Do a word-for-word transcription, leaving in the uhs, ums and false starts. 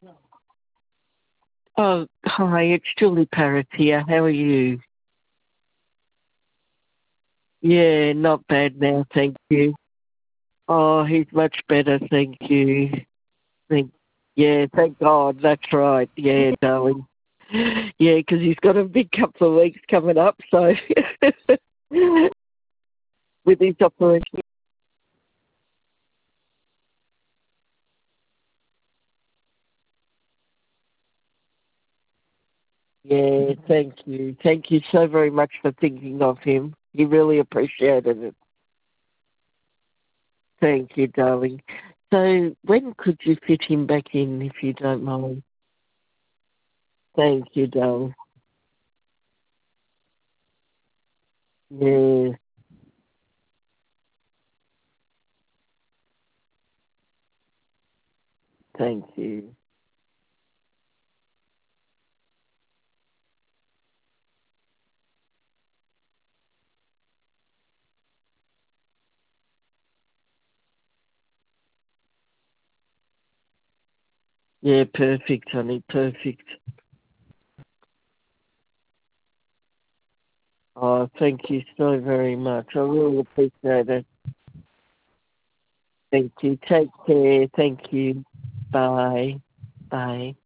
Oh, hi, it's Julie Parrott here. How are you? Yeah, not bad now, thank you. Oh, he's much better, thank you. Thank, yeah, thank God, that's right. Yeah, darling. Yeah, because he's got a big couple of weeks coming up, so with his operation. Yeah, thank you. Thank you so very much for thinking of him. He really appreciated it. Thank you, darling. So when could you fit him back in, if you don't mind? Thank you, darling. Yeah, thank you. Yeah, perfect, honey, perfect. Oh, thank you so very much. I really appreciate it. Thank you. Take care. Thank you. Bye. Bye.